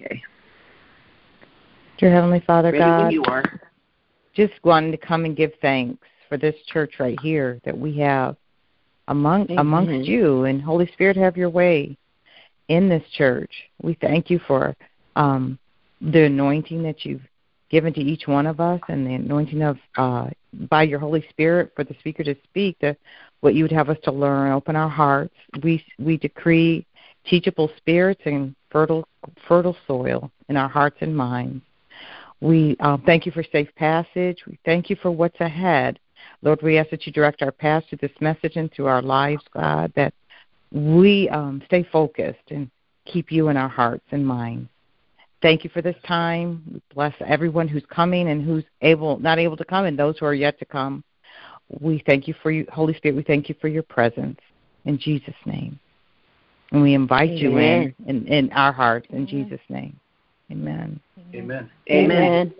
Okay. Dear Heavenly Father, Ready God, when you are. just wanting to come and give thanks for this church right here that we have amongst you. And Holy Spirit, have your way in this church. We thank you for the anointing that you've given to each one of us, and the anointing of by your Holy Spirit for the speaker to speak what you would have us to learn. Open our hearts. We decree teachable spirits and fertile soil in our hearts and minds. We thank you for safe passage. We thank you for what's ahead. Lord, we ask that you direct our path through this message and through our lives, God, that we stay focused and keep you in our hearts and minds. Thank you for this time. We bless everyone who's coming and who's not able to come, and those who are yet to come. We thank you for you, Holy Spirit. We thank you for your presence in Jesus' name. And we invite you in our hearts in Jesus' name. Amen. Amen. Amen.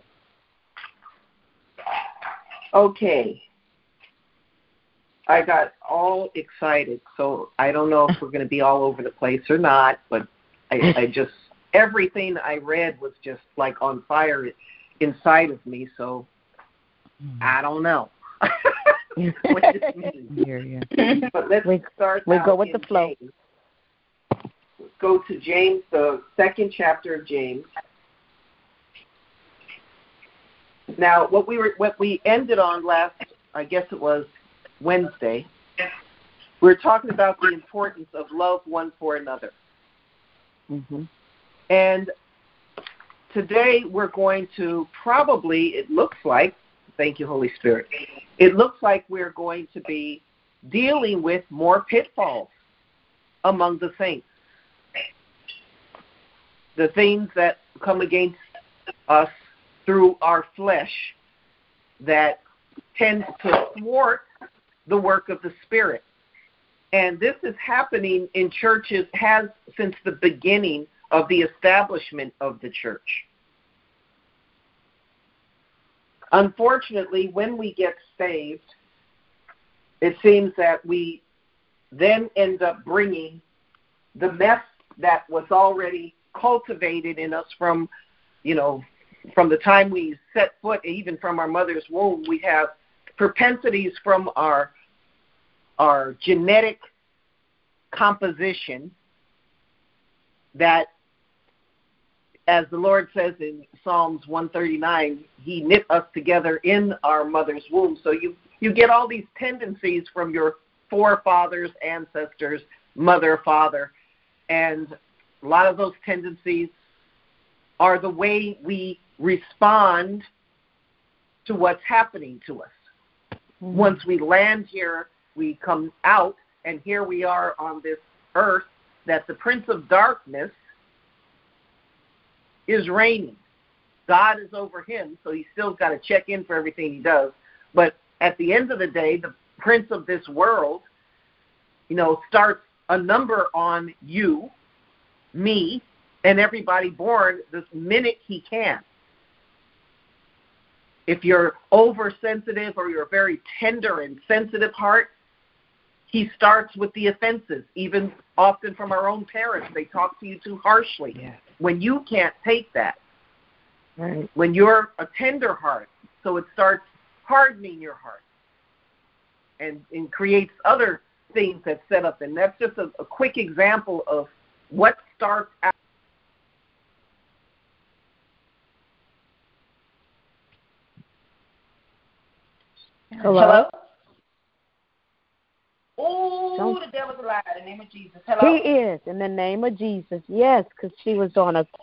Okay. I got all excited, so I don't know if we're going to be all over the place or not, but I just, everything I read was just like on fire inside of me, so I don't know what this means. But let's start we go with the flow. James. Let's go to James, the second chapter of James. Now, what we ended on last, I guess it was Wednesday, we were talking about the importance of love one for another. Mm-hmm. And today we're going to probably, it looks like, thank you, Holy Spirit, it looks like we're going to be dealing with more pitfalls among the saints. The things that come against us through our flesh that tend to thwart the work of the Spirit. And this is happening in churches, has since the beginning of the establishment of the church. Unfortunately, when we get saved, it seems that we then end up bringing the mess that was already cultivated in us from the time we set foot, even from our mother's womb. We have propensities from our genetic composition that, as the Lord says in Psalms 139, he knit us together in our mother's womb. So you get all these tendencies from your forefathers, ancestors, mother, father, and a lot of those tendencies are the way we respond to what's happening to us. Mm-hmm. Once we land here, we come out, and here we are on this earth that the Prince of Darkness is reigning. God is over him, so he's still got to check in for everything he does. But at the end of the day, the prince of this world, starts a number on you, me, and everybody born the minute he can. If you're oversensitive or you're a very tender and sensitive heart, he starts with the offenses, even often from our own parents. They talk to you too harshly. Yes. When you can't take that. Right. When you're a tender heart, so it starts hardening your heart and creates other things that set up. And that's just a quick example of what starts out. Hello? Oh, the devil's a lie. In the name of Jesus. Hello? He is, in the name of Jesus. Yes, because she was on a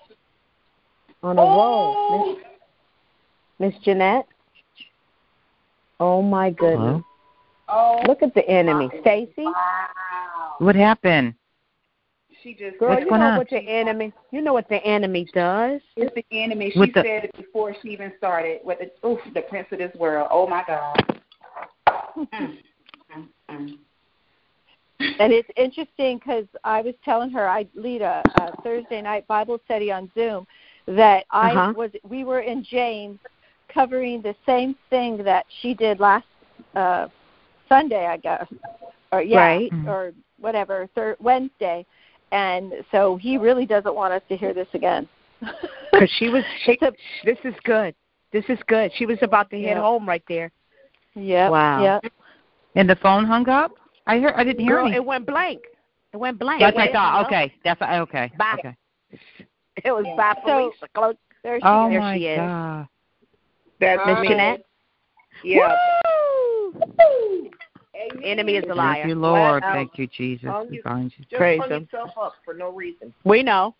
roll. Miss Jeanette? Oh, my goodness. Oh, look at the enemy. Stacy? Wow. What happened? She just Girl, said you know what the enemy does? It's the enemy. She said it before she even started with the prince of this world. Oh, my God. And it's interesting because I was telling her I lead a Thursday night Bible study on Zoom that we were in James covering the same thing that she did last Sunday, I guess, or whatever, Wednesday, and so he really doesn't want us to hear this again. Because she was, this is good. This is good. She was about to head home right there. Yeah. Wow. Yep. And the phone hung up? I didn't hear Girl, anything. It went blank. That's what I thought. Okay. That's okay. Bye. Okay. It was by Felicia. Close. There she Oh is. There my she is. God. That's Miss me. Jeanette? Yeah. Woo! Enemy is a liar. Thank you, Lord. Flat out. Thank you, Jesus. We find you. Just Praise hung him. yourself up for no reason. We know.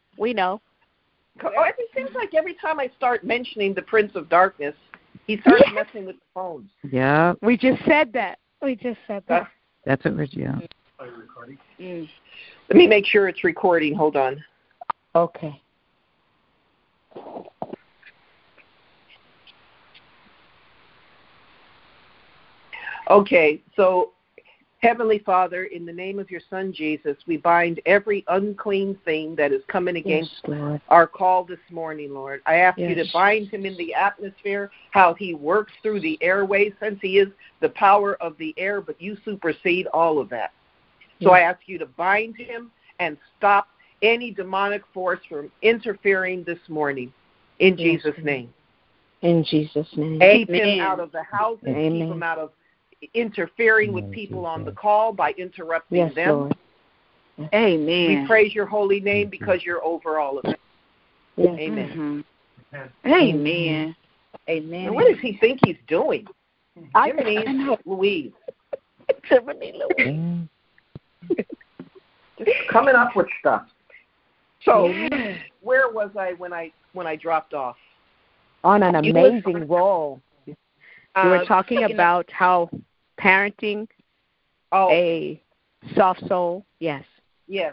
It seems like every time I start mentioning the Prince of Darkness, he starts messing with the phones. Yeah. We just said that. That's what we're doing. Are you recording? Let me make sure it's recording. Hold on. Okay. Okay, so Heavenly Father, in the name of your Son Jesus, we bind every unclean thing that is coming against our call this morning, Lord. I ask you to bind him in the atmosphere, how he works through the airways, since he is the power of the air, but you supersede all of that. So I ask you to bind him and stop any demonic force from interfering this morning, in Jesus' name. In Jesus' name. Keep him out of the houses, keep him out of interfering with people on the call by interrupting them. Lord. Amen. We praise your holy name because you're over all of it. Yes. Amen. Mm-hmm. Amen. Amen. And what does he think he's doing? Jiminy Louise. Tiffany Louise. Just coming up with stuff. So where was I when I dropped off? On an amazing roll. We were talking about how parenting a soft soul. Yes. Yes.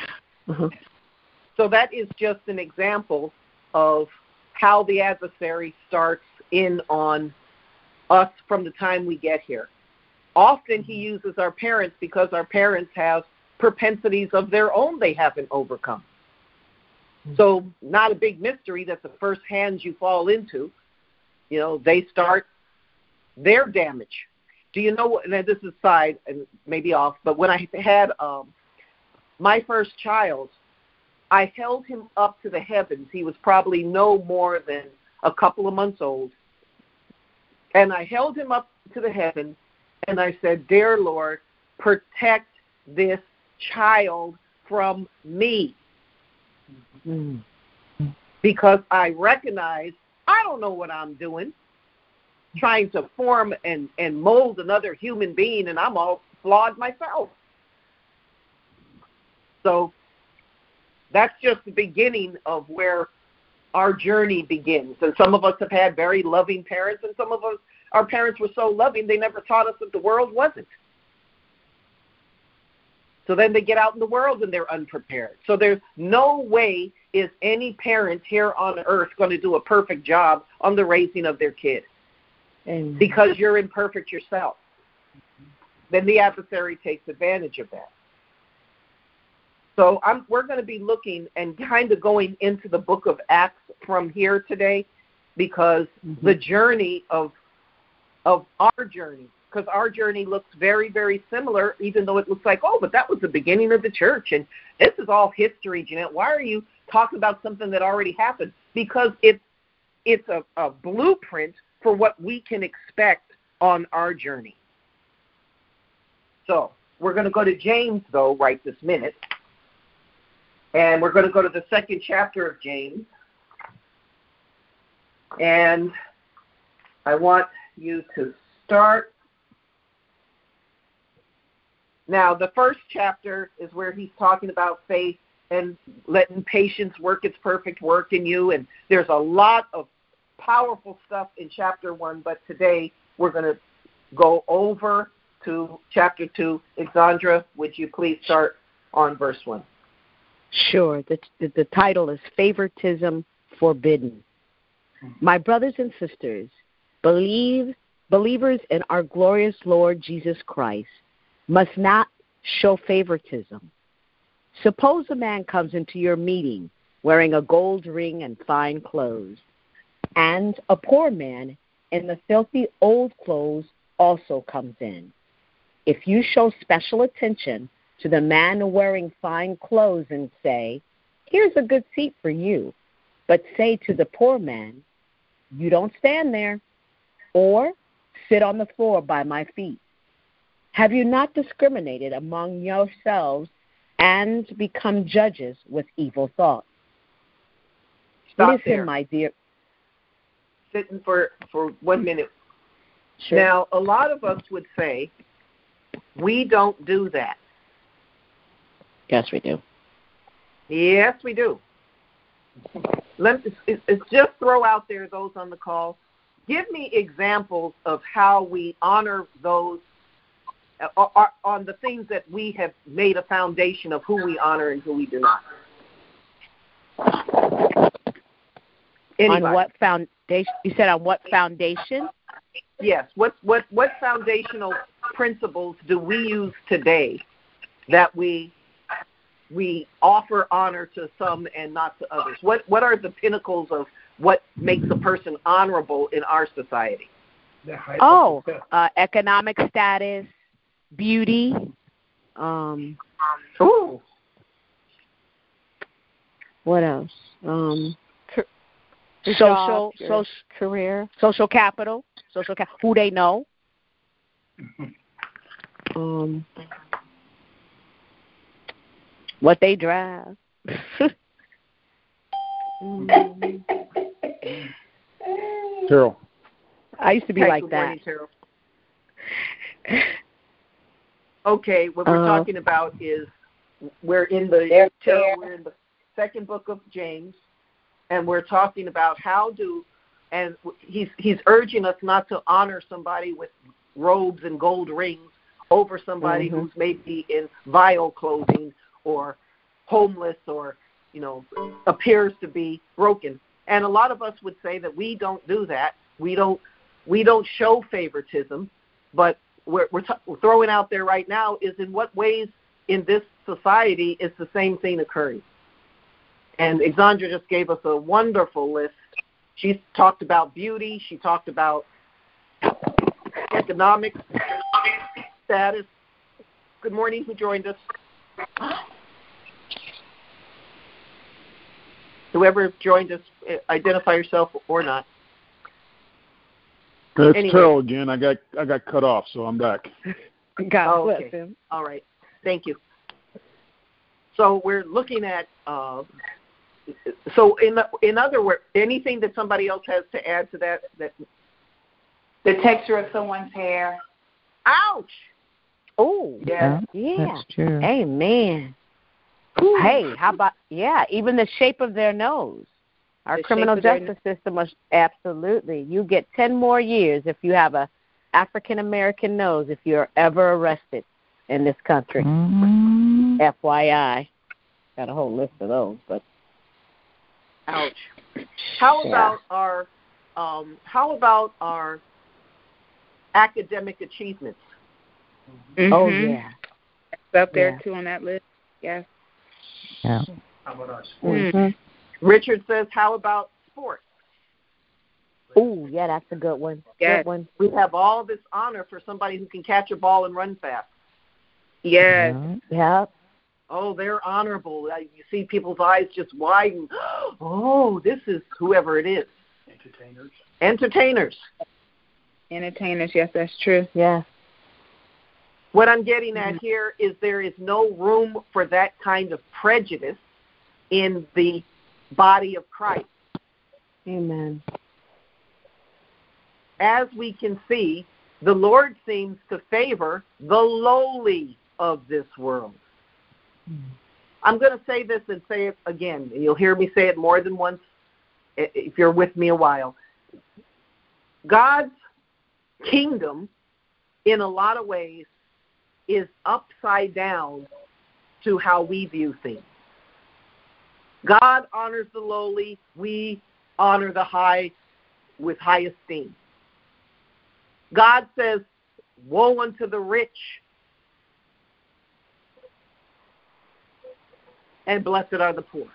So that is just an example of how the adversary starts in on us from the time we get here. Often he uses our parents because our parents have propensities of their own they haven't overcome. So not a big mystery that the first hands you fall into, they start their damage. Do you know what, and this is side and maybe off, but when I had my first child, I held him up to the heavens. He was probably no more than a couple of months old. And I held him up to the heavens, and I said, "Dear Lord, protect this child from me." Because I recognize I don't know what I'm doing, trying to form and mold another human being, and I'm all flawed myself. So that's just the beginning of where our journey begins. And some of us have had very loving parents, and some of us, our parents were so loving they never taught us that the world wasn't. So then they get out in the world and they're unprepared. So there's no way is any parent here on earth going to do a perfect job on the raising of their kid. Amen. Because you're imperfect yourself. Then the adversary takes advantage of that. So we're going to be looking and kind of going into the book of Acts from here today, because the journey of our journey, because our journey looks very, very similar, even though it looks like, but that was the beginning of the church, and this is all history, Jeanette. Why are you talking about something that already happened? Because it's a blueprint for what we can expect on our journey. So we're going to go to James, though, right this minute. And we're going to go to the second chapter of James. And I want you to start. Now, the first chapter is where he's talking about faith and letting patience work its perfect work in you. And there's a lot of powerful stuff in chapter 1, but today we're going to go over to chapter 2. Alexandra, would you please start on verse 1? Sure. The title is Favoritism Forbidden. My brothers and sisters, believers in our glorious Lord Jesus Christ must not show favoritism. Suppose a man comes into your meeting wearing a gold ring and fine clothes, and a poor man in the filthy old clothes also comes in. If you show special attention to the man wearing fine clothes and say, "Here's a good seat for you," but say to the poor man, you don't stand there, or sit on the floor by my feet. Have you not discriminated among yourselves and become judges with evil thoughts? Stop Listen, there. my dear. Sitting for 1 minute. Sure. Now, a lot of us would say, we don't do that. Yes, we do. Yes, we do. Let's just throw out there those on the call. Give me examples of how we honor those on the things that we have made a foundation of who we honor and who we do not. Anybody? On what foundation? You said on what foundation? Yes. What foundational principles do we use today that we offer honor to some and not to others? What are the pinnacles of what makes a person honorable in our society? Economic status, beauty. Ooh. What else? Social career, social capital, who they know. What they drive. Carol. I used to be like that. Morning, Carol. Okay, what we're talking about is we're in the second book of James, and we're talking about and he's urging us not to honor somebody with robes and gold rings over somebody who's maybe in vile clothing or homeless or, appears to be broken. And a lot of us would say that we don't do that. We don't show favoritism, but we're throwing out there right now is in what ways in this society is the same thing occurring. And Exandra just gave us a wonderful list. She talked about beauty. She talked about economic status. Good morning. Who joined us? Whoever joined us, identify yourself or not. It's Terrell again. I got cut off, so I'm back. God bless him. All right. Thank you. So we're looking at. So in other words, anything that somebody else has to add to that? The texture of someone's hair. Ouch. Oh, yeah. That's true. Amen. Ooh. Hey, how about, even the shape of their nose. Our criminal justice system was absolutely. You get 10 more years if you have a African-American nose if you're ever arrested in this country. Mm-hmm. FYI. Got a whole list of those, but. Ouch. How about our academic achievements? Mm-hmm. Oh, yeah. It's up there, too, on that list. Yes. Yeah. How about our sports? Mm-hmm. Richard says, how about sports? Oh, yeah, that's a good one. Yes. Good one. We have all this honor for somebody who can catch a ball and run fast. Yes. Yeah. Oh, they're honorable. You see people's eyes just widen. Oh, this is whoever it is. Entertainers, yes, that's true. Yeah. What I'm getting at here is there is no room for that kind of prejudice in the body of Christ. Amen. As we can see, the Lord seems to favor the lowly of this world. I'm going to say this and say it again. You'll hear me say it more than once if you're with me a while. God's kingdom, in a lot of ways, is upside down to how we view things. God honors the lowly. We honor the high with high esteem. God says, woe unto the rich, and blessed are the poor.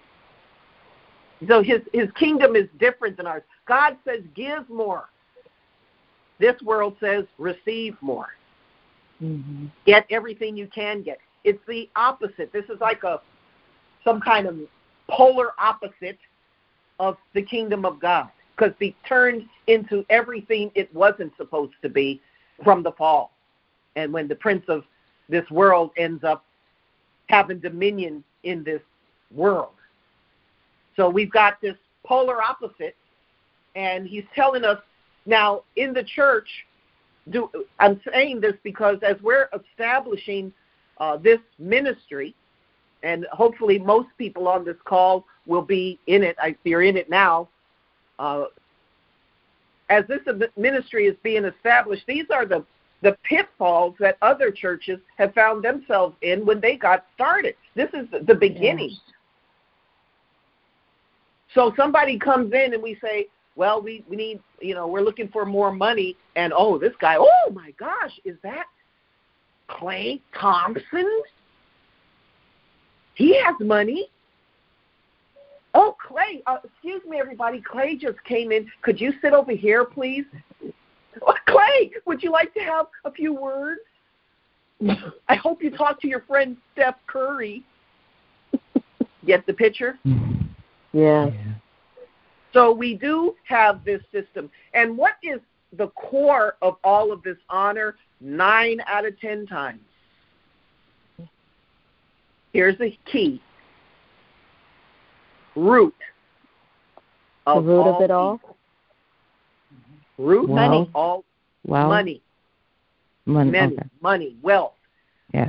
So his kingdom is different than ours. God says, give more. This world says, receive more. Mm-hmm. Get everything you can get. It's the opposite. This is like some kind of polar opposite of the kingdom of God, because they turned into everything it wasn't supposed to be from the fall. And when the prince of this world ends up having dominion in this world. So we've got this polar opposite, and he's telling us now in the church, I'm saying this because as we're establishing this ministry, and hopefully most people on this call will be in it, you're in it now, as this ministry is being established, these are the pitfalls that other churches have found themselves in when they got started. This is the beginning. Yes. So somebody comes in and we say, well, we need, we're looking for more money. And, this guy, oh, my gosh, is that Clay Thompson? He has money. Oh, Clay, excuse me, everybody. Clay just came in. Could you sit over here, please? Clay, would you like to have a few words? I hope you talk to your friend Steph Curry. Get the picture? Yeah. So we do have this system. And what is the core of all of this honor? 9 out of 10 times. Here's the key. Root of it all. Root money. Of all money. Money, wealth. Yeah.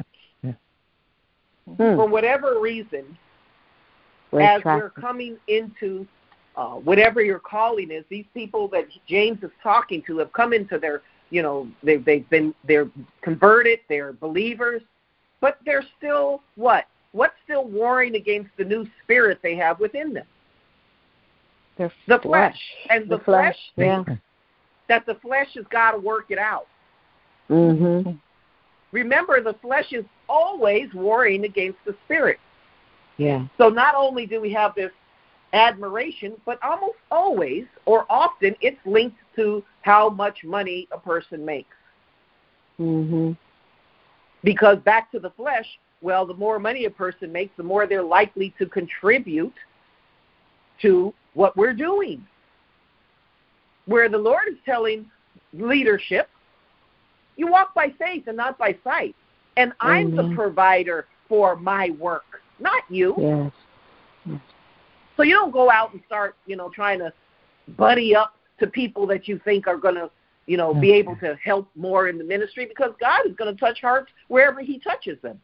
For whatever reason, as we're coming into whatever your calling is, these people that James is talking to have come into their, they're converted, they're believers, but they're still what? What's still warring against the new spirit they have within them? The flesh. And the flesh thinks that the flesh has got to work it out. Mm-hmm. Remember, the flesh is always warring against the spirit. Yeah. So not only do we have this admiration, but almost always or often it's linked to how much money a person makes. Mm-hmm. Because back to the flesh, well, the more money a person makes, the more they're likely to contribute to what we're doing. Where the Lord is telling leadership, you walk by faith and not by sight. And I'm the provider for my work, not you. Yes. So you don't go out and start, trying to buddy up to people that you think are going to, be able to help more in the ministry, because God is going to touch hearts wherever he touches them.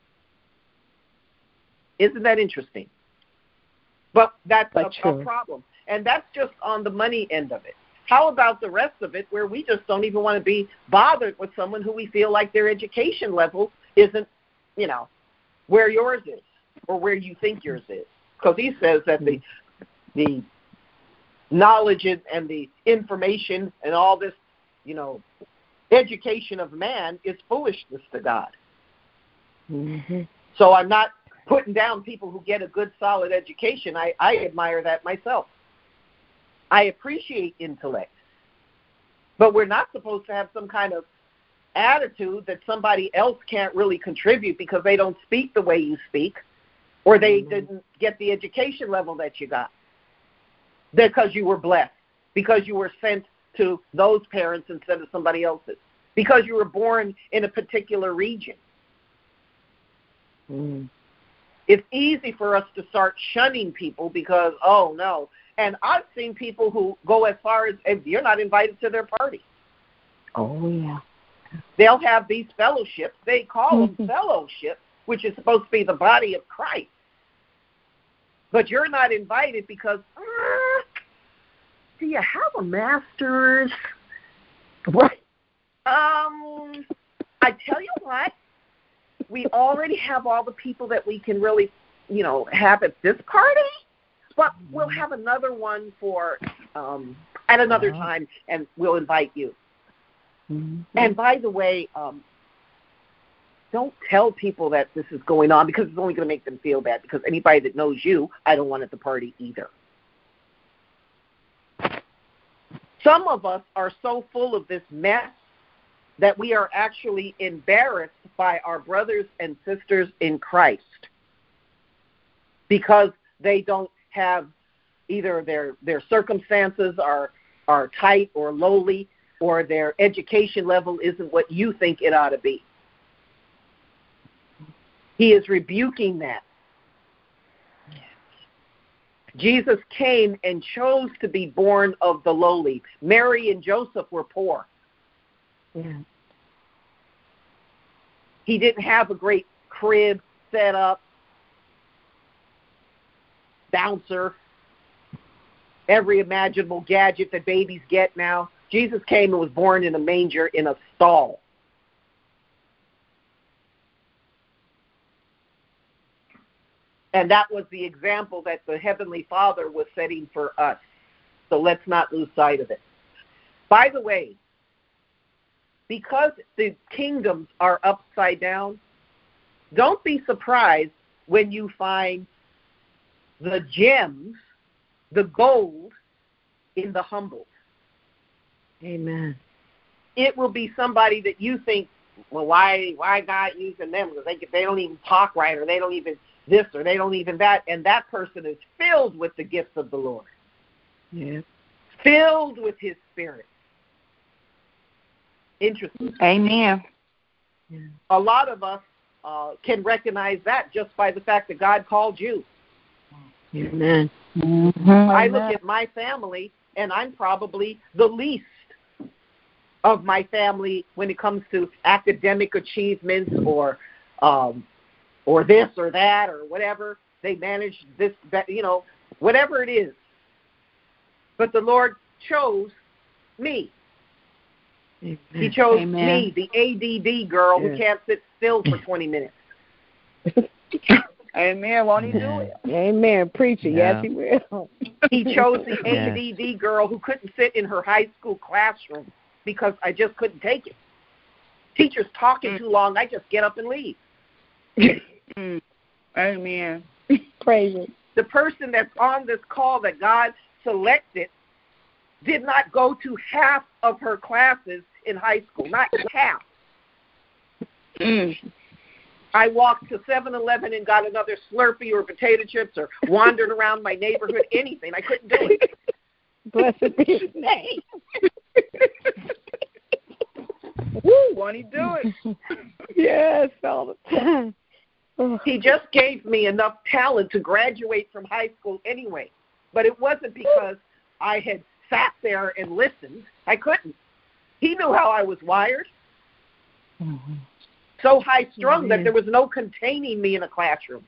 Isn't that interesting? But that's a problem. And that's just on the money end of it. How about the rest of it, where we just don't even want to be bothered with someone who we feel like their education level isn't, where yours is or where you think yours is? Because he says that the knowledge and the information and all this, education of man is foolishness to God. Mm-hmm. So I'm not putting down people who get a good, solid education. I admire that myself. I appreciate intellect. But we're not supposed to have some kind of attitude that somebody else can't really contribute because they don't speak the way you speak, or they didn't get the education level that you got because you were blessed, because you were sent to those parents instead of somebody else's, because you were born in a particular region. Mm. It's easy for us to start shunning people because, oh, no. And I've seen people who go as far as, if you're not invited to their party. Oh, yeah. They'll have these fellowships. They call them fellowships, which is supposed to be the body of Christ. But you're not invited because, do you have a master's? What? I tell you what, we already have all the people that we can really, have at this party, but we'll have another one for at another time, and we'll invite you. Mm-hmm. And by the way, don't tell people that this is going on, because it's only going to make them feel bad, because anybody that knows you, I don't want at the party either. Some of us are so full of this mess that we are actually embarrassed by our brothers and sisters in Christ because they don't have Either their circumstances are tight or lowly, or their education level isn't what you think it ought to be. He is rebuking that. Jesus came and chose to be born of the lowly. Mary and Joseph were poor. Yeah. He didn't have a great crib set up, bouncer, every imaginable gadget that babies get now. Jesus came and was born in a manger in a stall. And that was the example that the Heavenly Father was setting for us. So let's not lose sight of it. By the way, because the kingdoms are upside down, don't be surprised when you find the gems, the gold, in the humble. Amen. It will be somebody that you think, well, why God using them? Because they don't even talk right, or they don't even this, or they don't even that. And that person is filled with the gifts of the Lord. Yeah. Filled with His Spirit. Interesting. Amen. A lot of us can recognize that just by the fact that God called you. Amen. Mm-hmm. I look at my family, and I'm probably the least of my family when it comes to academic achievements or this or that or whatever. They manage this, whatever it is. But the Lord chose me. Amen. He chose Amen. me, the ADD girl who can't sit still for 20 minutes. Amen. Won't He do it? Amen. Preacher, Yeah. yes, He will. He chose the ADD girl who couldn't sit in her high school classroom because I just couldn't take it. Teacher's talking too long, I just get up and leave. Amen. Praise it. The person that's on this call that God selected did not go to half of her classes in high school, not half. I walked to 7-Eleven and got another Slurpee or potato chips or wandered around my neighborhood, anything. I couldn't do it. Blessed be His name. Woo, won't He do it? Yes, all the time. He just gave me enough talent to graduate from high school anyway. But it wasn't because I had sat there and listened. I couldn't. He knew how I was wired. Mm-hmm. So high-strung that there was no containing me in a classroom.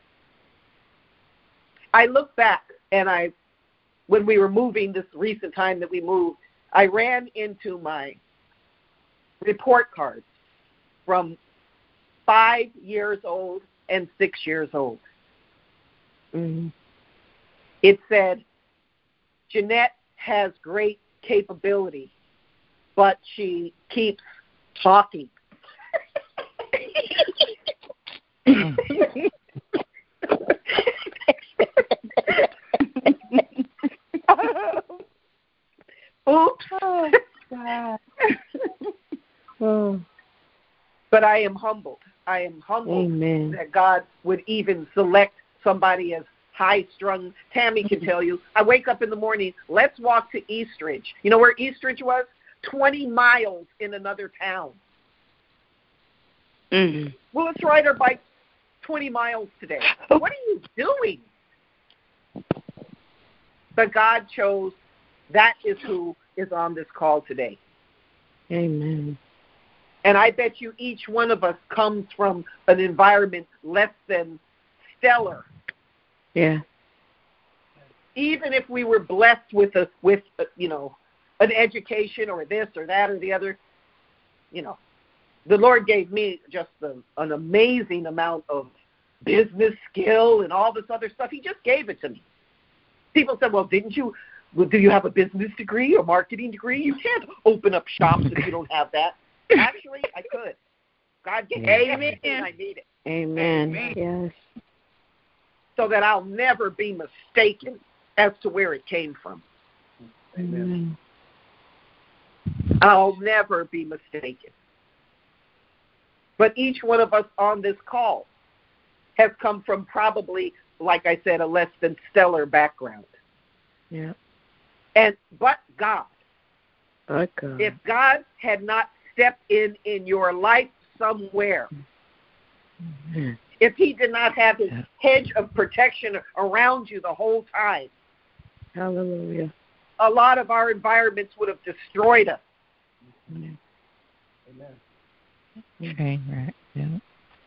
I look back, and when we were moving this recent time that we moved, I ran into my report cards from 5 years old and 6 years old. Mm-hmm. It said, Jeanette has great capability, but she keeps talking. Oops. Oh, God. But I am humbled. I am humbled Amen. that God would even select somebody as high-strung. Tammy can tell you. I wake up in the morning, let's walk to Eastridge. You know where Eastridge was? 20 miles in another town. Mm-hmm. Well, let's ride our bike 20 miles today. What are you doing? But God chose. That is who is on this call today. Amen. And I bet you each one of us comes from an environment less than stellar. Yeah. Even if we were blessed with an education or this or that or the other, the Lord gave me just an amazing amount of business skill and all this other stuff. He just gave it to me. People said, well, do you have a business degree or marketing degree? You can't open up shops if you don't have that. Actually, I could. God gave me everything I needed. Amen. Amen. Yes. So that I'll never be mistaken as to where it came from. Amen. I'll never be mistaken. But each one of us on this call has come from probably, like I said, a less than stellar background. Yeah. But God. If God had not stepped in your life somewhere, if he did not have his hedge of protection around you the whole time, hallelujah, a lot of our environments would have destroyed us. Amen. Okay, right. Yeah.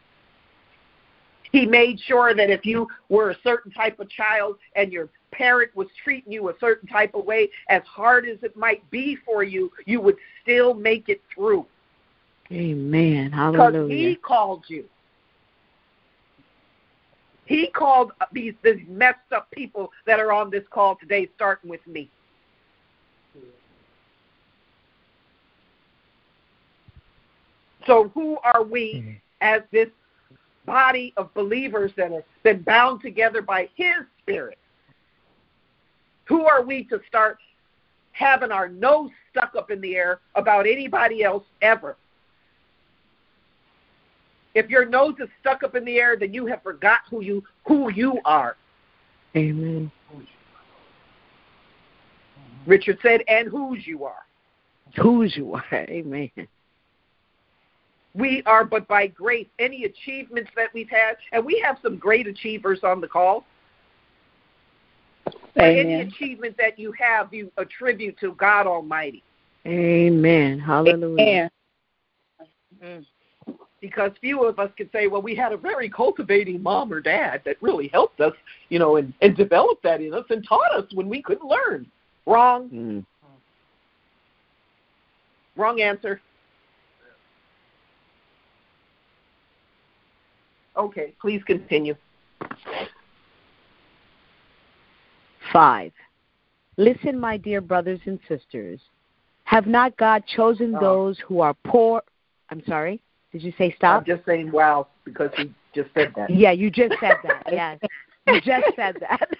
He made sure that if you were a certain type of child and your parent was treating you a certain type of way, as hard as it might be for you, you would still make it through. Amen. Hallelujah. Because he called you. He called these messed up people that are on this call today, starting with me. So who are we as this body of believers that have been bound together by his Spirit? Who are we to start having our nose stuck up in the air about anybody else ever? If your nose is stuck up in the air, then you have forgot who you are. Amen. Richard said, and whose you are. Whose you are. Amen. We are but by grace. Any achievements that we've had, and we have some great achievers on the call. Any achievement that you have, you attribute to God Almighty. Amen. Hallelujah. Amen. Because few of us could say, well, we had a very cultivating mom or dad that really helped us, and developed that in us and taught us when we couldn't learn. Wrong. Wrong answer. Okay, please continue. 5. Listen, my dear brothers and sisters. Have not God chosen those who are poor? I'm sorry? Did you say stop? I'm just saying wow, because you just said that. Yeah, you just said that. Yes, you just said that.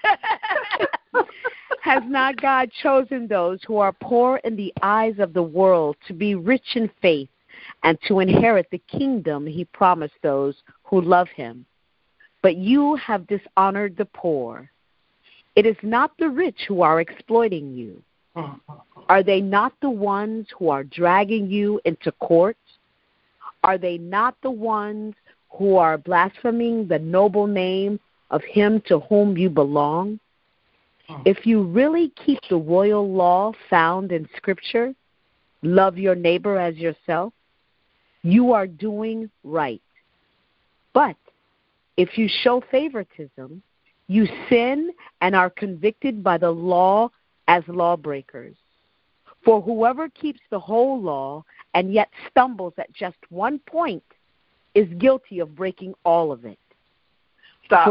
Has not God chosen those who are poor in the eyes of the world to be rich in faith and to inherit the kingdom he promised those who love him? But you have dishonored the poor. It is not the rich who are exploiting you. Are they not the ones who are dragging you into court? Are they not the ones who are blaspheming the noble name of him to whom you belong? If you really keep the royal law found in Scripture, love your neighbor as yourself, you are doing right. But if you show favoritism, you sin and are convicted by the law as lawbreakers. For whoever keeps the whole law and yet stumbles at just one point is guilty of breaking all of it. Stop.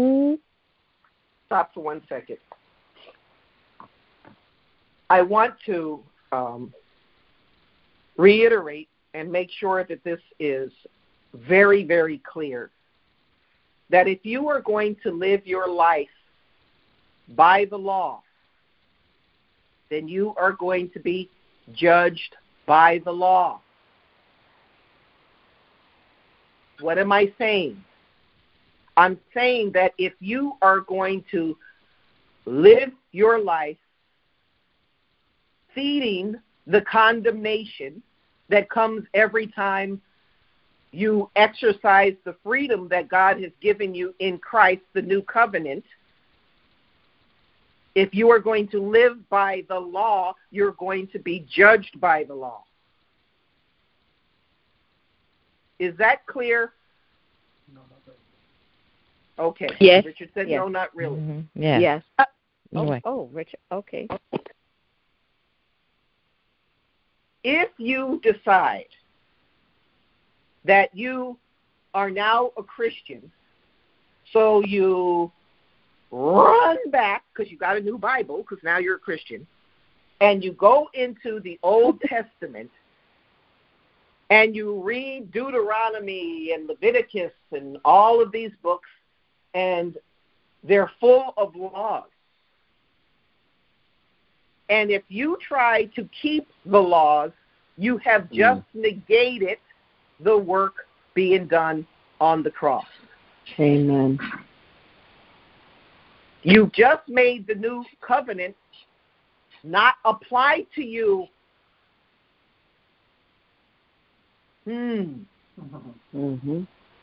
Stop for 1 second. I want to reiterate and make sure that this is very, very clear, that if you are going to live your life by the law, then you are going to be judged by the law. What am I saying? I'm saying that if you are going to live your life feeding the condemnation that comes every time you exercise the freedom that God has given you in Christ, the new covenant, if you are going to live by the law, you're going to be judged by the law. Is that clear? No, not really. Okay. Yes. Richard said yes. no, not really. Mm-hmm. Yeah. Yes. Anyway. Richard. Okay. If you decide that you are now a Christian, so you run back because you got a new Bible because now you're a Christian, and you go into the Old Testament and you read Deuteronomy and Leviticus and all of these books, and they're full of laws. And if you try to keep the laws, you have just negated the work being done on the cross. Amen. You've just made the new covenant not apply to you. Mm-hmm.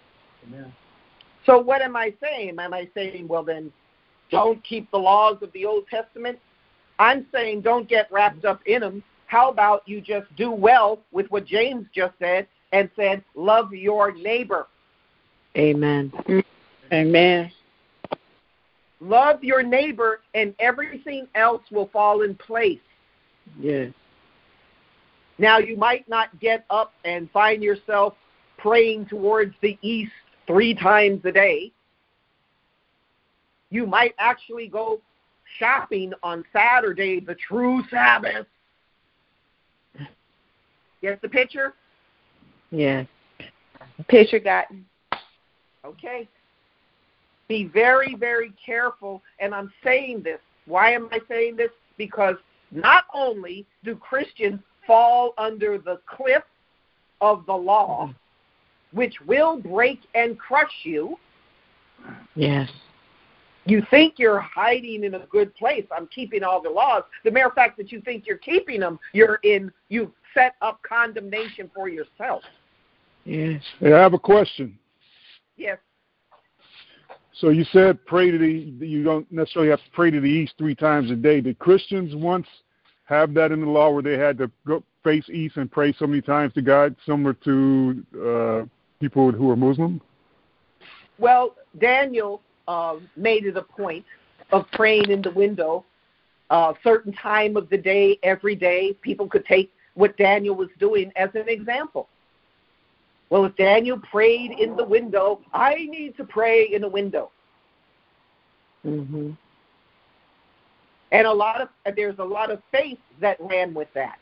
So what am I saying? Am I saying, well, then don't keep the laws of the Old Testament? I'm saying don't get wrapped up in them. How about you just do well with what James just said and said, love your neighbor. Amen. Amen. Love your neighbor and everything else will fall in place. Yes. Now, you might not get up and find yourself praying towards the east 3 times a day. You might actually go shopping on Saturday, the true Sabbath. Get the picture? Yes. Picture gotten. Okay. Be very, very careful. And I'm saying this. Why am I saying this? Because not only do Christians fall under the cliff of the law, which will break and crush you. Yes. You think you're hiding in a good place. I'm keeping all the laws. The mere fact that you think you're keeping them, you've set up condemnation for yourself. Yes. Hey, I have a question. Yes. So you said you don't necessarily have to pray to the east 3 times a day. Did Christians once have that in the law where they had to go face east and pray so many times to God, similar to people who are Muslim? Well, Daniel made it a point of praying in the window a certain time of the day, every day. People could take what Daniel was doing as an example. Well, if Daniel prayed in the window, I need to pray in a window. Mm-hmm. And there's a lot of faith that ran with that.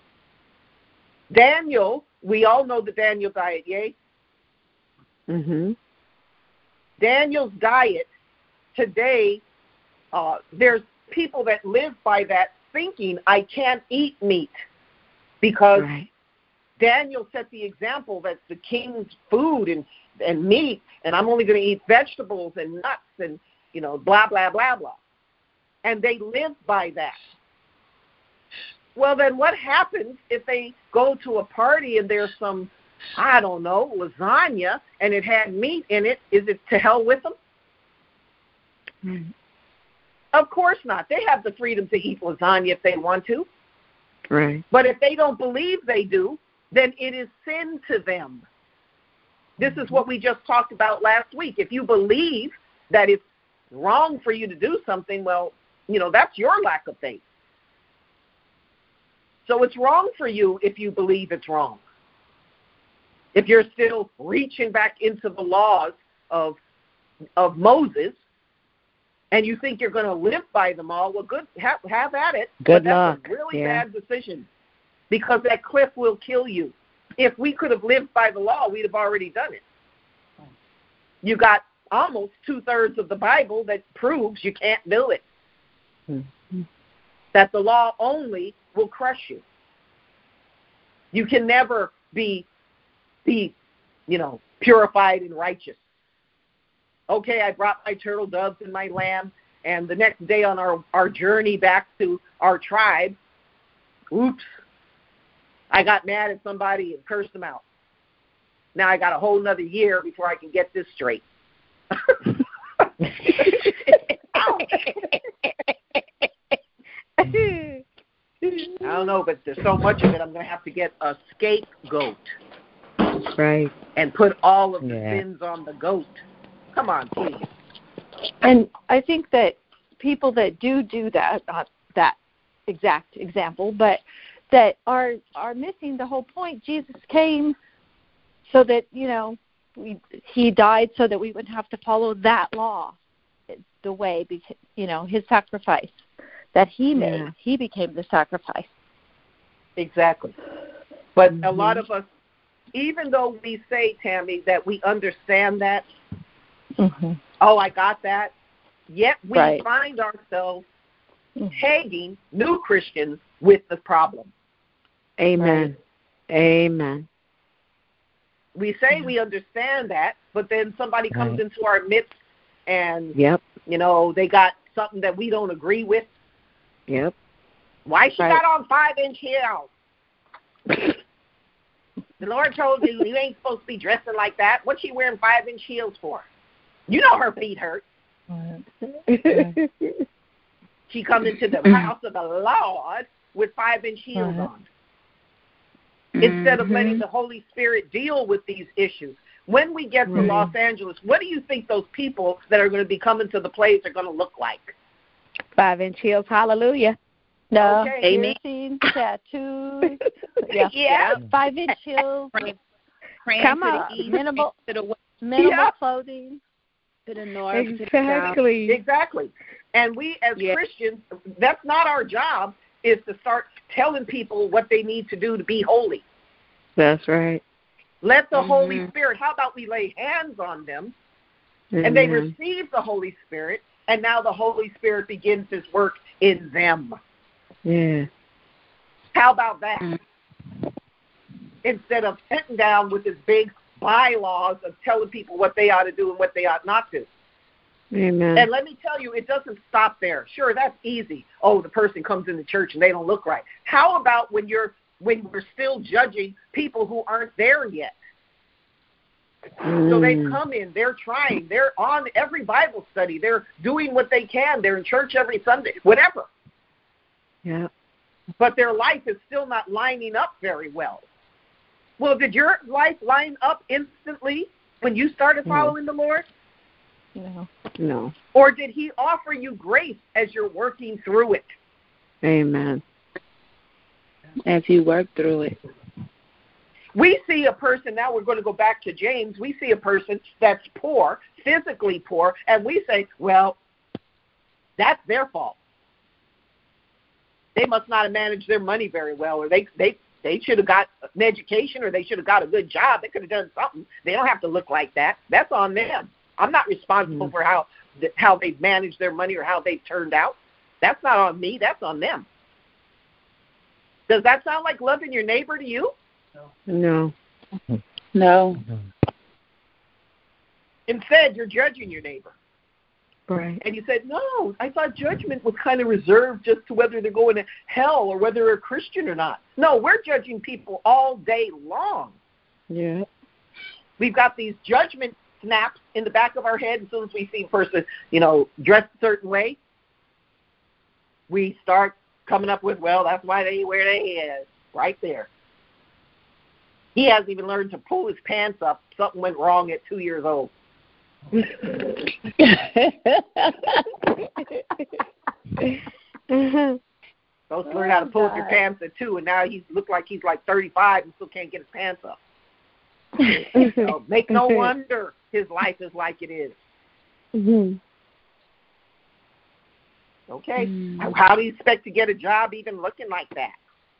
Daniel, we all know the Daniel diet, yay? Mm-hmm. Daniel's diet today, there's people that live by that thinking, I can't eat meat because Daniel set the example that the king's food and meat, and I'm only going to eat vegetables and nuts and, blah, blah, blah, blah. And they live by that. Well, then what happens if they go to a party and there's some, I don't know, lasagna, and it had meat in it? Is it to hell with them? Mm-hmm. Of course not. They have the freedom to eat lasagna if they want to. Right. But if they don't believe they do, then it is sin to them. This is what we just talked about last week. If you believe that it's wrong for you to do something, well, that's your lack of faith. So it's wrong for you if you believe it's wrong. If you're still reaching back into the laws of Moses and you think you're going to live by them all, well, good, have at it. Good but luck. That's a really bad decision because that cliff will kill you. If we could have lived by the law, we'd have already done it. You got almost 2/3 of the Bible that proves you can't do it. Mm-hmm. That the law only will crush you. You can never be purified and righteous. Okay, I brought my turtle doves and my lamb, and the next day on our journey back to our tribe, oops, I got mad at somebody and cursed them out. Now I got a whole another year before I can get this straight. I don't know, but there's so much of it, I'm going to have to get a scapegoat. Right. And put all of the sins on the goat. Come on, please. And I think that people that do that, not that exact example, but that are missing the whole point. Jesus came so that, he died so that we wouldn't have to follow that law, the way, his sacrifice that he made. Yeah. He became the sacrifice. Exactly. But a lot of us, even though we say, Tammy, that we understand that, I got that, yet we find ourselves tagging new Christians with the problem. Amen. Right. Amen. We say we understand that, but then somebody comes into our midst and They got something that we don't agree with. Yep. Why she got on 5-inch heels? The Lord told you ain't supposed to be dressing like that. What's she wearing 5-inch heels for? You know her feet hurt. She come into the house of the Lord with 5-inch heels on. Instead of letting the Holy Spirit deal with these issues. When we get to Los Angeles, what do you think those people that are going to be coming to the place are going to look like? 5-inch heels, hallelujah. No, okay. Piercing, tattoos, yeah. 5-inch heels. Come on, minimal clothing. To the north, exactly. To the south. Exactly. And we as Christians, that's not our job, is to start telling people what they need to do to be holy. That's right. Let the Holy Spirit, how about we lay hands on them, and they receive the Holy Spirit, and now the Holy Spirit begins his work in them. Yeah. How about that? Instead of sitting down with this big bylaws of telling people what they ought to do and what they ought not to. Amen. And let me tell you, it doesn't stop there. Sure, that's easy. Oh, the person comes into church and they don't look right. How about when we're still judging people who aren't there yet? So they've come in, they're trying, they're on every Bible study, they're doing what they can, they're in church every Sunday, whatever. Yeah. But their life is still not lining up very well. Well, did your life line up instantly when you started following the Lord? No. Or did he offer you grace as you're working through it? Amen. As you work through it. We see a person, now we're going to go back to James, we see a person that's poor, physically poor, and we say, well, that's their fault. They must not have managed their money very well, or they should have got an education, or they should have got a good job. They could have done something. They don't have to look like that. That's on them. I'm not responsible for how they've managed their money or how they've turned out. That's not on me. That's on them. Does that sound like loving your neighbor to you? No. No. Instead, you're judging your neighbor. Right. And you said, no, I thought judgment was kind of reserved just to whether they're going to hell or whether they're a Christian or not. No, we're judging people all day long. Yeah. We've got these judgment snaps in the back of our head. As soon as we see a person, dressed a certain way, we start coming up with, well, that's why they wear their head right there. He hasn't even learned to pull his pants up. Something went wrong at 2 years old. Supposed to learn how to pull up your pants at 2, and now he's like 35 and still can't get his pants up. So make no wonder his life is like it is. Okay, how do you expect to get a job even looking like that?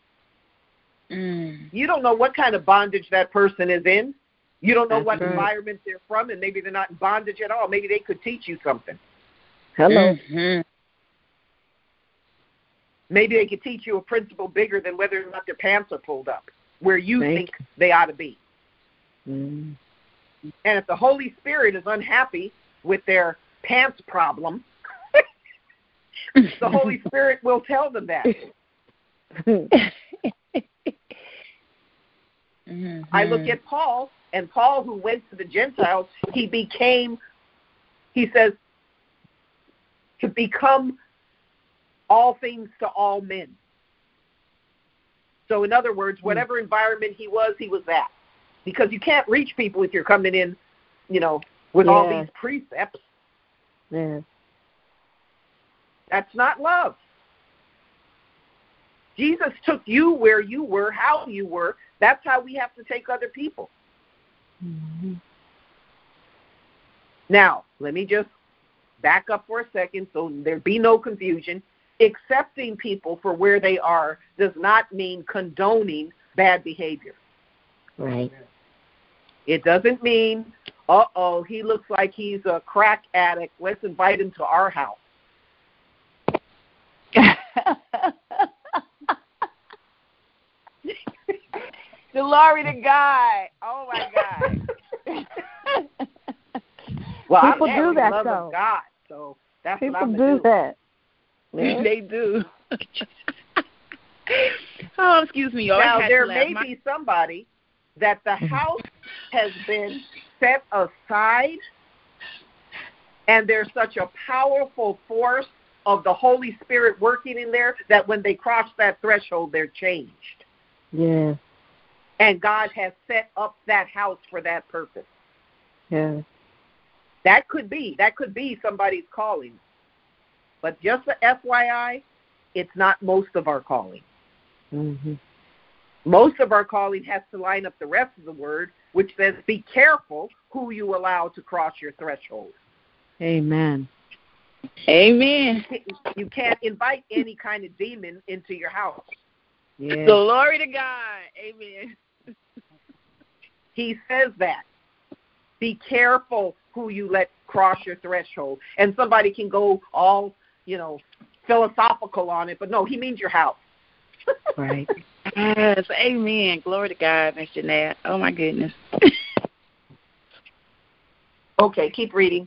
You don't know what kind of bondage that person is in. You don't know what environment they're from, and maybe they're not in bondage at all. Maybe they could teach you something. Hello. Maybe they could teach you a principle bigger than whether or not their pants are pulled up, where you think they ought to be. And if the Holy Spirit is unhappy with their pants problem, the Holy Spirit will tell them that. I look at Paul, and Paul, who went to the Gentiles, he says, to become all things to all men. So in other words, whatever environment he was that. Because you can't reach people if you're coming in, with all these precepts. Yeah. That's not love. Jesus took you where you were, how you were. That's how we have to take other people. Now, let me just back up for a second so there be no confusion. Accepting people for where they are does not mean condoning bad behavior. Right. It doesn't mean, he looks like he's a crack addict. Let's invite him to our house. Glory to God. Oh, my God. Well, people I'm do that, love though. of God, so That's People what I'm do that. Yeah. They do. Oh, excuse me. Now, there may be somebody that the house has been set aside, and there's such a powerful force of the Holy Spirit working in there that when they cross that threshold, they're changed. Yeah. And God has set up that house for that purpose. Yeah. That could be somebody's calling. But just a FYI, it's not most of our calling. Mm-hmm. Most of our calling has to line up the rest of the word, which says, be careful who you allow to cross your threshold. Amen. Amen. You can't invite any kind of demon into your house. Yeah. Glory to God. Amen. He says that. Be careful who you let cross your threshold. And somebody can go all, philosophical on it, but no, he means your house. Right. Yes, amen. Glory to God, Miss Jeanette. Oh, my goodness. Okay, keep reading.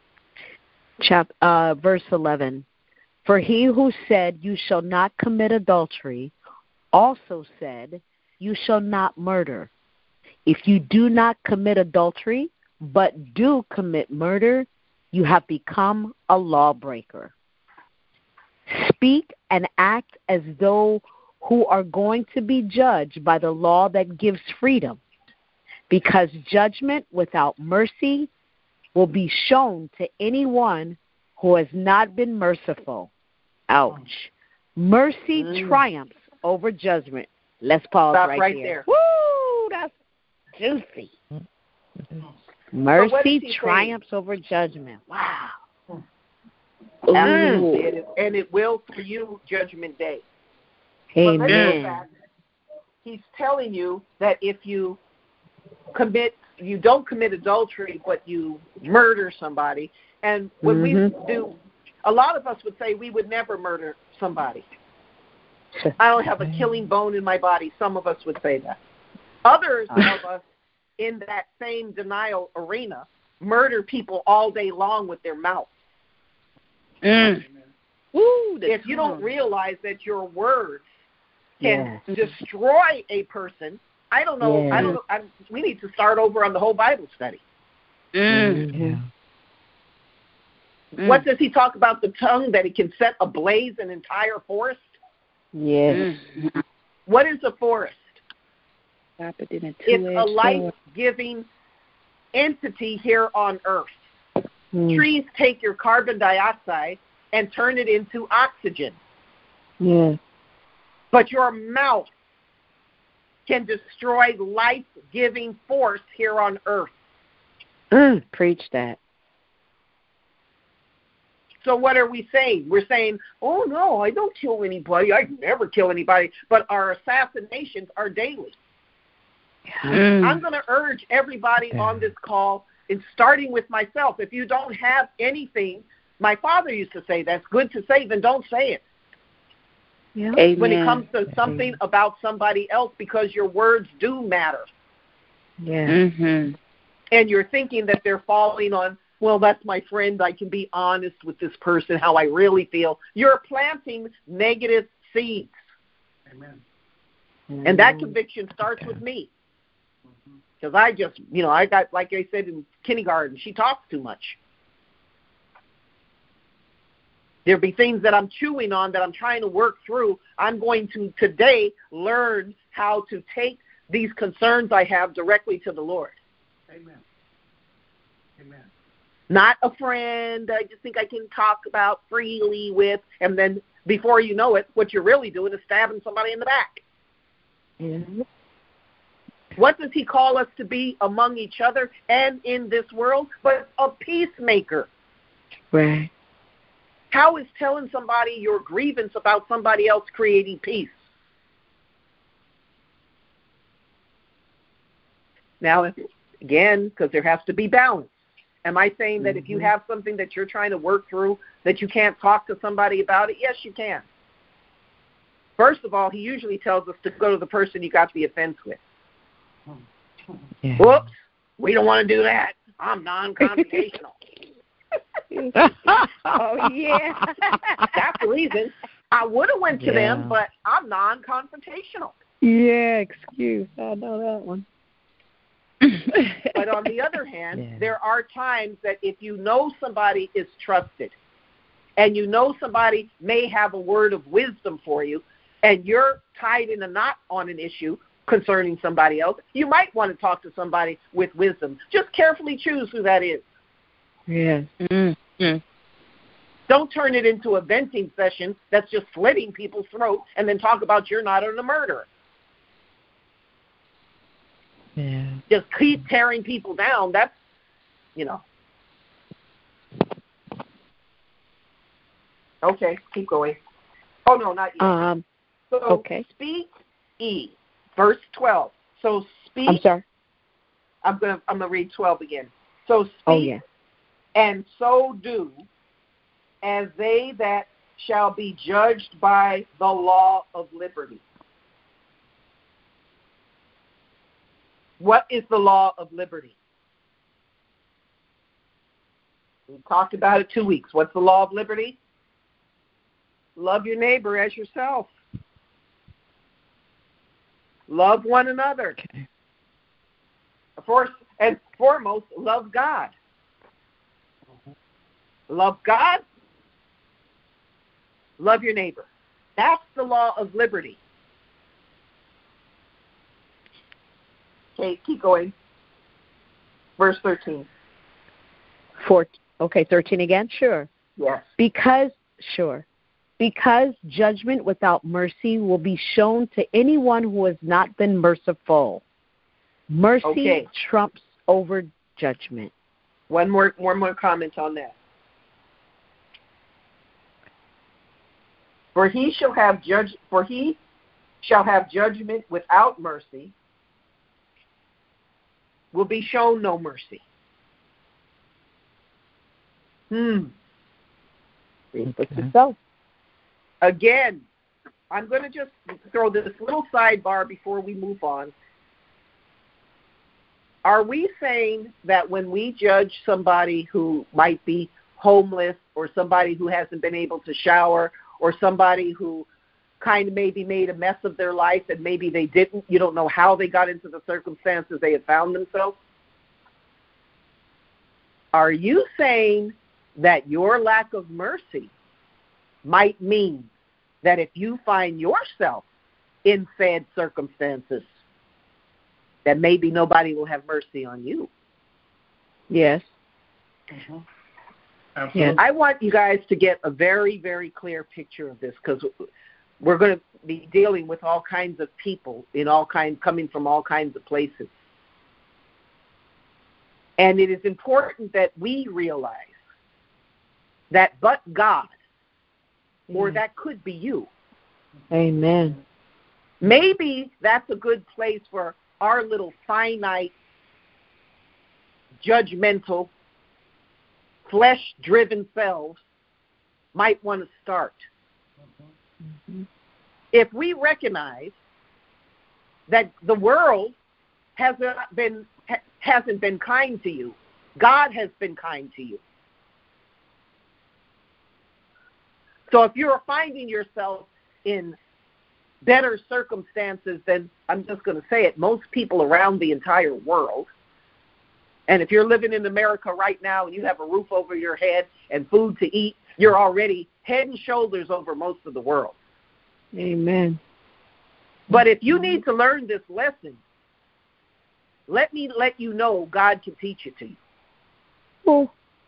Verse 11. For he who said, you shall not commit adultery, also said, you shall not murder. If you do not commit adultery, but do commit murder, you have become a lawbreaker. Speak and act as though who are going to be judged by the law that gives freedom, because judgment without mercy will be shown to anyone who has not been merciful. Ouch. Mercy triumphs over judgment. Let's pause right there. there. Woo, that's juicy. Mercy triumphs over judgment. Wow. Absolutely. And it will for you, Judgment Day. Amen. But let's go back. He's telling you that if you don't commit adultery, but you murder somebody. And when we do, a lot of us would say we would never murder somebody. I don't have a killing bone in my body. Some of us would say that. Others of us in that same denial arena murder people all day long with their mouth. Woo, if you don't realize that your words can destroy a person, I don't know. I don't know. We need to start over on the whole Bible study. What does he talk about the tongue, that it can set ablaze an entire forest? Yes. What is a forest? It's a life-giving entity here on earth. Trees take your carbon dioxide and turn it into oxygen. Yeah. But your mouth can destroy life-giving force here on earth. Preach that. So what are we saying? We're saying, oh, no, I don't kill anybody. I never kill anybody. But our assassinations are daily. I'm going to urge everybody on this call, and starting with myself, if you don't have anything, my father used to say, that's good to say, then don't say it. Yeah. When it comes to something about somebody else, because your words do matter. Yeah. And you're thinking that they're falling on, well, that's my friend, I can be honest with this person, how I really feel. You're planting negative seeds. Amen. And that conviction starts with me. Because I just, I got, like I said in kindergarten, she talks too much. There'll be things that I'm chewing on that I'm trying to work through. I'm going to today learn how to take these concerns I have directly to the Lord. Amen. Amen. Not a friend I just think I can talk about freely with, and then before you know it, what you're really doing is stabbing somebody in the back. What does he call us to be among each other and in this world? But a peacemaker. Right. How is telling somebody your grievance about somebody else creating peace? Now, again, because there has to be balance. Am I saying that if you have something that you're trying to work through, that you can't talk to somebody about it? Yes, you can. First of all, he usually tells us to go to the person you got the offense with. Whoops, we don't want to do that. I'm non-confrontational. Oh, yeah. That's the reason. I would have went to them, but I'm non-confrontational. Yeah, excuse. I know that one. But on the other hand, there are times that if you know somebody is trusted and you know somebody may have a word of wisdom for you and you're tied in a knot on an issue concerning somebody else, you might want to talk to somebody with wisdom. Just carefully choose who that is. Yes. Mm-hmm. Don't turn it into a venting session that's just slitting people's throat and then talk about you're not a murderer. Yeah. Just keep tearing people down. That's, Okay, keep going. Oh, no, not yet. Okay. Speak ye, verse 12. So speak. I'm sorry. I'm gonna read 12 again. So speak and so do as they that shall be judged by the law of liberty. What is the law of liberty? We talked about it 2 weeks. What's the law of liberty? Love your neighbor as yourself. Love one another. Okay. First and foremost, love God. Love God. Love your neighbor. That's the law of liberty. Okay, keep going. Verse 13. 13 again? Sure. Yes. Because judgment without mercy will be shown to anyone who has not been merciful. Mercy trumps over judgment. One more comment on that. For he shall have judgment without mercy, will be shown no mercy. Read for yourself. Again, I'm going to just throw this little sidebar before we move on. Are we saying that when we judge somebody who might be homeless or somebody who hasn't been able to shower or somebody who kind of maybe made a mess of their life and maybe they didn't, you don't know how they got into the circumstances they had found themselves? Are you saying that your lack of mercy might mean that if you find yourself in sad circumstances, that maybe nobody will have mercy on you? Yes. Mm-hmm. Absolutely. I want you guys to get a very, very clear picture of this because we're going to be dealing with all kinds of people coming from all kinds of places. And it is important that we realize that but God, or that could be you. Amen. Maybe that's a good place for our little finite, judgmental, flesh-driven selves might want to start. Mm-hmm. If we recognize that the world hasn't been kind to you, God has been kind to you. So if you're finding yourself in better circumstances than, I'm just going to say it, most people around the entire world, and if you're living in America right now and you have a roof over your head and food to eat, you're already head and shoulders over most of the world. Amen. But if you need to learn this lesson, let me let you know God can teach it to you. Oh.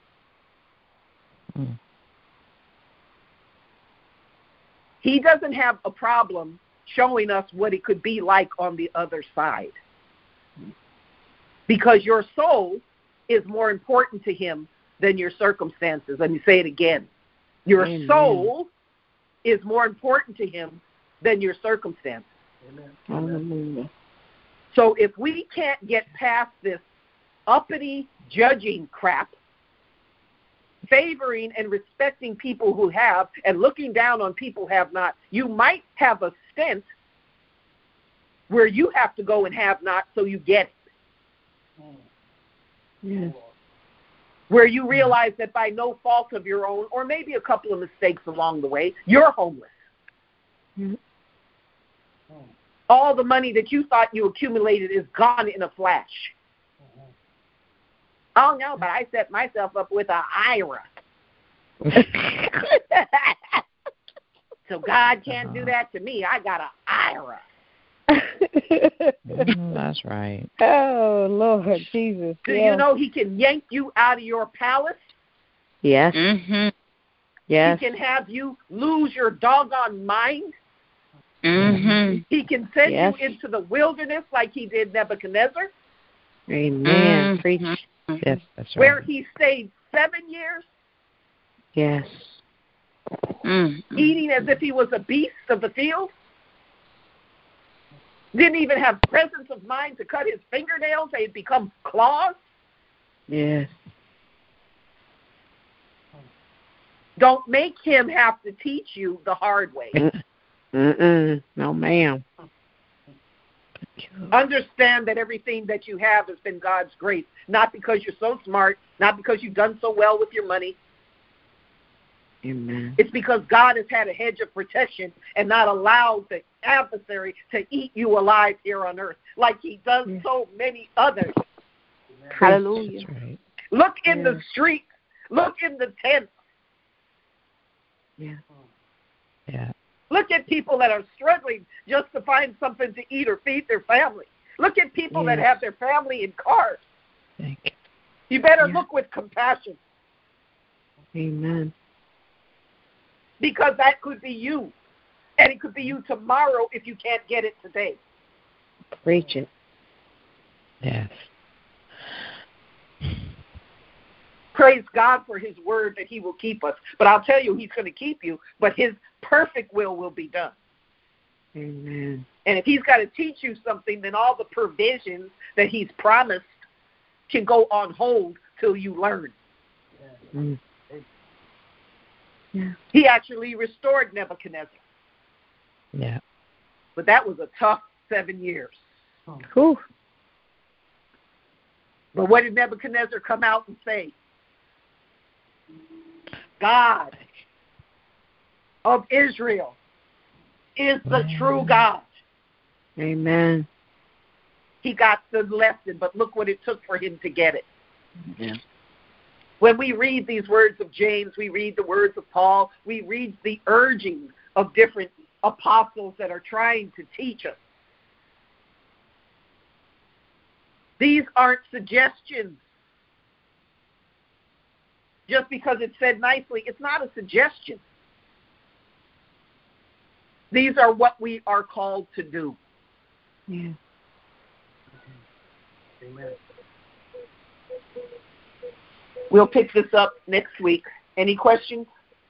He doesn't have a problem showing us what it could be like on the other side. Because your soul is more important to him than your circumstances. Let me say it again. Your soul is more important to him than your circumstances. Amen. So if we can't get past this uppity judging crap, favoring and respecting people who have and looking down on people who have not, you might have a stint where you have to go and have not so you get it. Yes. where you realize that by no fault of your own, or maybe a couple of mistakes along the way, you're homeless. Mm-hmm. All the money that you thought you accumulated is gone in a flash. Mm-hmm. Oh, no, but I set myself up with an IRA. So God can't do that to me. I got an IRA. That's right. Oh, Lord Jesus. Do you know he can yank you out of your palace? Yes. Mm-hmm. Yes. He can have you lose your doggone mind. Mm-hmm. He can send you into the wilderness like he did Nebuchadnezzar. Amen. Mm-hmm. Preach. Yes, that's right. Where he stayed 7 years. Yes. Mm-hmm. Eating as if he was a beast of the field. Didn't even have presence of mind to cut his fingernails. They'd become claws. Yes. Don't make him have to teach you the hard way. No, ma'am. Understand that everything that you have has been God's grace, not because you're so smart, not because you've done so well with your money. Amen. It's because God has had a hedge of protection and not allowed the adversary to eat you alive here on earth like he does so many others. Hallelujah. Right. Look in the streets. Look in the tents. Yeah. Yeah. Look at people that are struggling just to find something to eat or feed their family. Look at people that have their family in cars. Thank you. You better look with compassion. Amen. Because that could be you. And it could be you tomorrow if you can't get it today. Preach it. Yes. Praise God for his word that he will keep us. But I'll tell you, he's going to keep you, but his perfect will be done. Amen. And if he's got to teach you something, then all the provisions that he's promised can go on hold till you learn. Mm. Yeah. He actually restored Nebuchadnezzar. Yeah. But that was a tough 7 years. Whew. But what did Nebuchadnezzar come out and say? God of Israel is the true God. Amen. He got the lesson, but look what it took for him to get it. Yeah. When we read these words of James, we read the words of Paul, we read the urgings of different apostles that are trying to teach us. These aren't suggestions. Just because it's said nicely, it's not a suggestion. These are what we are called to do. Yeah. Amen. We'll pick this up next week. Any questions?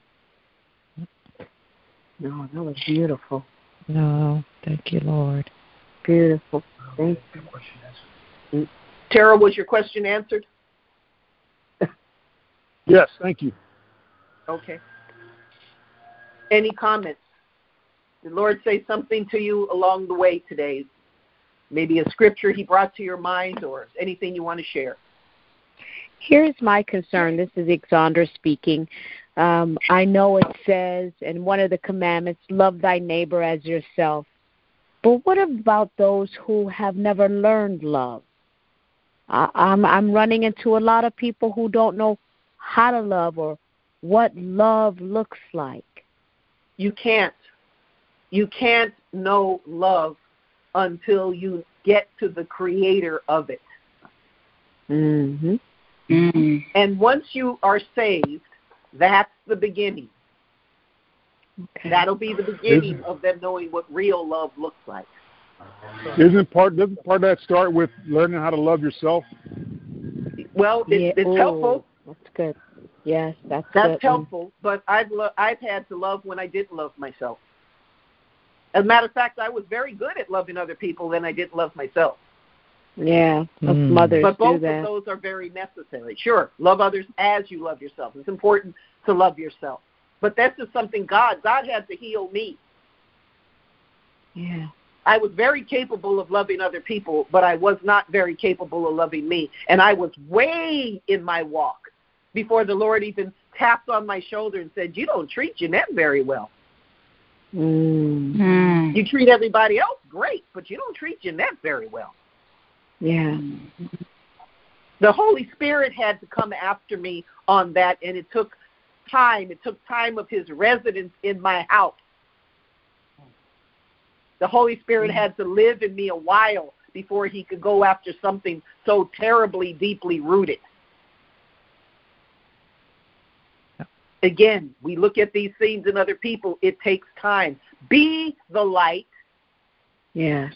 No, that was beautiful. No, thank you, Lord. Beautiful. Thank you. Tara, was your question answered? Yes, thank you. Okay. Any comments? Did the Lord say something to you along the way today? Maybe a scripture he brought to your mind or anything you want to share? Here's my concern. This is Alexandra speaking. I know it says in one of the commandments, love thy neighbor as yourself. But what about those who have never learned love? I'm running into a lot of people who don't know how to love or what love looks like. You can't know love until you get to the creator of it. Mm-hmm. Mm-hmm. And once you are saved, that's the beginning. Okay. That'll be the beginning of them knowing what real love looks like. Doesn't part of that start with learning how to love yourself? Well, it's helpful. That's good. Yes, that's helpful. But I've had to love when I didn't love myself. As a matter of fact, I was very good at loving other people than I didn't love myself. Yeah, mothers but both do that. of those are very necessary. Sure, love others as you love yourself. It's important to love yourself. But that's just something God had to heal me. Yeah. I was very capable of loving other people, but I was not very capable of loving me. And I was way in my walk before the Lord even tapped on my shoulder and said, you don't treat Jeanette very well. You treat everybody else great, but you don't treat Jeanette very well. Yeah. The Holy Spirit had to come after me on that, and it took time. It took time of his residence in my house. The Holy Spirit had to live in me a while before he could go after something so terribly, deeply rooted. Again, we look at these things in other people. It takes time. Be the light. Yes.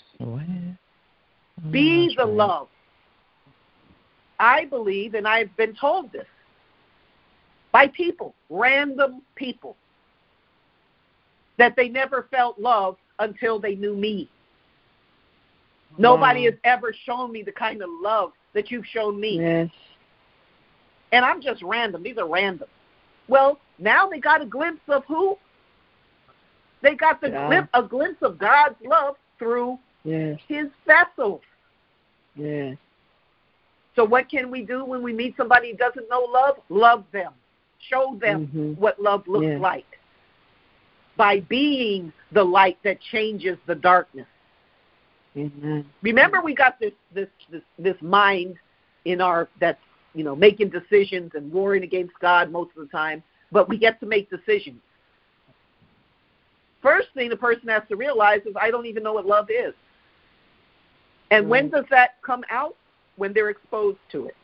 Be the love. I believe, and I've been told this, by people, random people, that they never felt love until they knew me. Nobody has ever shown me the kind of love that you've shown me. Yes. And I'm just random. These are random. Well, now they got a glimpse of who? They got a glimpse of God's love through his vessels. Yes. So what can we do when we meet somebody who doesn't know love? Love them. Show them what love looks like by being the light that changes the darkness. Amen. Remember, we got this mind in our that's making decisions and warring against God most of the time, but we get to make decisions. First thing the person has to realize is I don't even know what love is. And when does that come out? When they're exposed to it.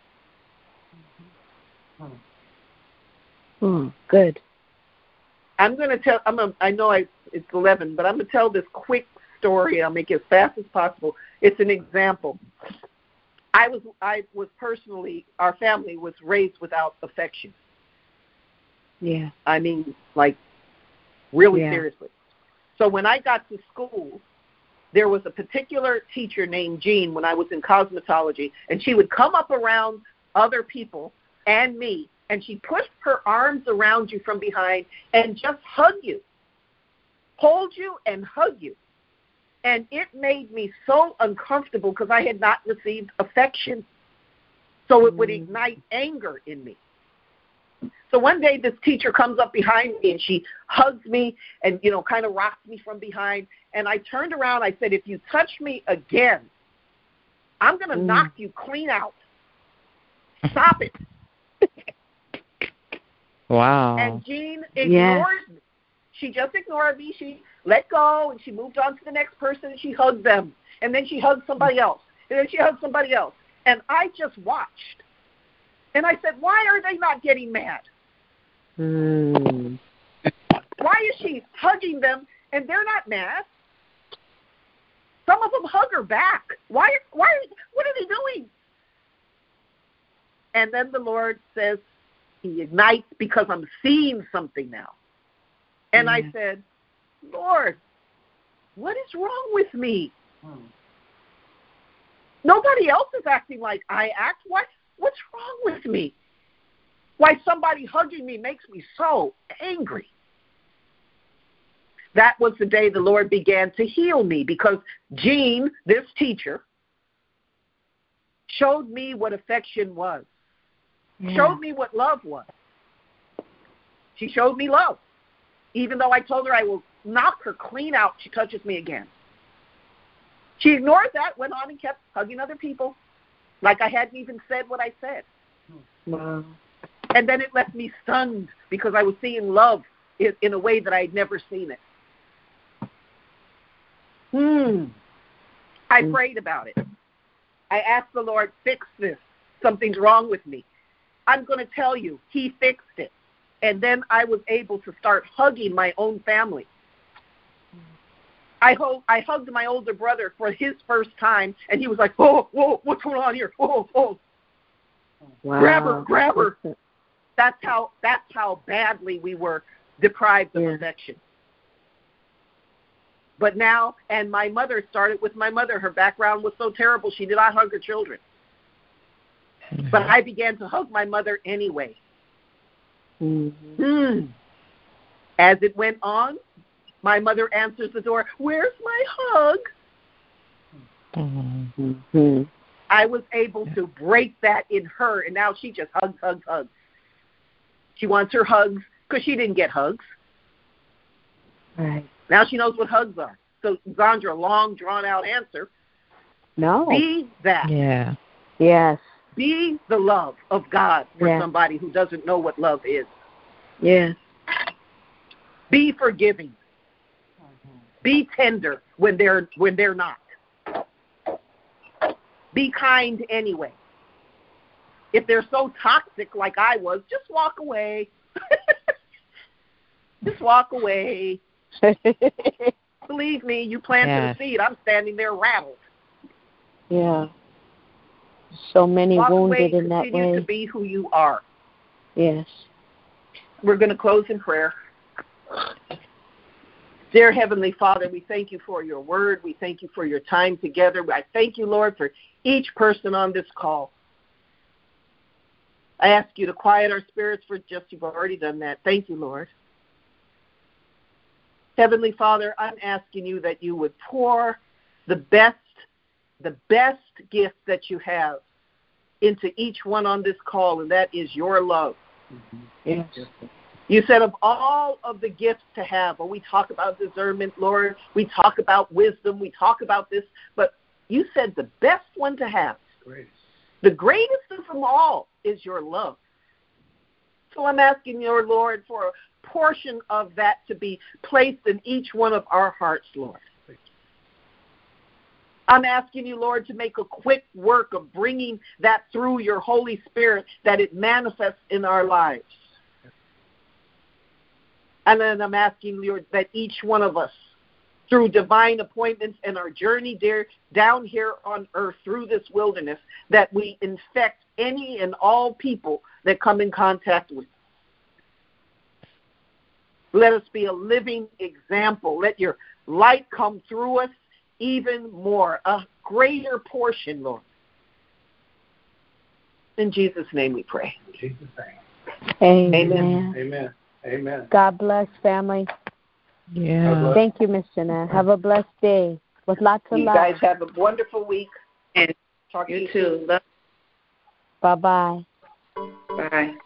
Good. I'm going to tell. I know it's 11, but I'm going to tell this quick story. I'll make it as fast as possible. It's an example. I was personally, our family was raised without affection. Yeah. I mean, like, really seriously. So when I got to school, there was a particular teacher named Jean when I was in cosmetology, and she would come up around other people and me, and she put her arms around you from behind and just hug you, hold you and hug you. And it made me so uncomfortable because I had not received affection. So it would ignite anger in me. So one day this teacher comes up behind me and she hugs me and, kind of rocks me from behind. And I turned around. I said, if you touch me again, I'm going to knock you clean out. Stop it. Wow. And Jean ignored me. She just ignored me. She let go, and she moved on to the next person, and she hugged them. And then she hugged somebody else. And then she hugged somebody else. And I just watched. And I said, why are they not getting mad? Why is she hugging them, and they're not mad? Some of them hug her back. What are they doing? And then the Lord says, he ignites because I'm seeing something now. And I said, Lord, what is wrong with me? Nobody else is acting like I act. What's wrong with me? Why somebody hugging me makes me so angry. That was the day the Lord began to heal me because Jean, this teacher, showed me what affection was, showed me what love was. She showed me love. Even though I told her I will knock her clean out, she touches me again. She ignored that, went on and kept hugging other people like I hadn't even said what I said. Wow. And then it left me stunned because I was seeing love in a way that I'd never seen it. I prayed about it. I asked the Lord, fix this. Something's wrong with me. I'm going to tell you, he fixed it. And then I was able to start hugging my own family. I hugged my older brother for his first time, and he was like, whoa, what's going on here? Whoa. Wow. Grab her. That's how badly we were deprived of affection. But now, and my mother started with my mother. Her background was so terrible, she did not hug her children. But I began to hug my mother anyway. As it went on, my mother answers the door, where's my hug? Mm-hmm. I was able to break that in her, and now she just hugs. She wants her hugs because she didn't get hugs. Right. Now she knows what hugs are. So, Zandra, long, drawn-out answer. No. Be that. Yeah. Yes. Be the love of God for somebody who doesn't know what love is. Yes. Be forgiving. Be tender when they're not. Be kind anyway. If they're so toxic like I was, just walk away. Just walk away. Believe me, you planted a seed. I'm standing there rattled. Yeah. So many walk wounded away, in that way. Continue to be who you are. Yes. We're going to close in prayer. Dear Heavenly Father, we thank you for your word. We thank you for your time together. I thank you, Lord, for each person on this call. I ask you to quiet our spirits for just, you've already done that. Thank you, Lord. Heavenly Father, I'm asking you that you would pour the best gift that you have into each one on this call, and that is your love. Yes. You said of all of the gifts to have, we talk about discernment, Lord, we talk about wisdom, we talk about this, but you said the best one to have, the greatest of them all, is your love. So I'm asking your Lord for a portion of that to be placed in each one of our hearts, Lord. I'm asking you, Lord, to make a quick work of bringing that through your Holy Spirit, that it manifests in our lives. And then I'm asking, Lord, that each one of us, through divine appointments and our journey down here on earth through this wilderness, that we infect any and all people that come in contact with. Let us be a living example. Let your light come through us even more, a greater portion, Lord. In Jesus' name we pray. In Jesus' name. Amen. Amen. Amen. God bless, family. Yeah. Thank you, Miss Jeanette. Have a blessed day with lots of love. You guys have a wonderful week. And talk to you too. soon. Bye-bye. Bye.